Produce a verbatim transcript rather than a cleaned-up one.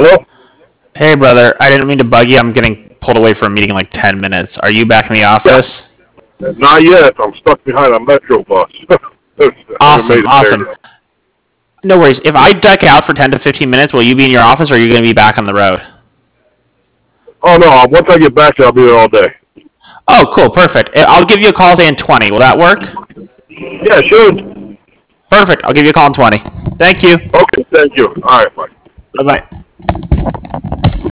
Hello? Hey, brother. I didn't mean to bug you. I'm getting pulled away from a meeting in like ten minutes. Are you back in the office? Not yet. I'm stuck behind a metro bus. I haven't made Awesome, it there awesome. yet. No worries. If I duck out for ten to fifteen minutes, will you be in your office or are you going to be back on the road? Oh, no. Once I get back, I'll be there all day. Oh, cool. Perfect. I'll give you a call, say, in twenty. Will that work? Yeah, sure. Perfect. I'll give you a call in twenty. Thank you. Okay, thank you. All right, bye. Bye-bye.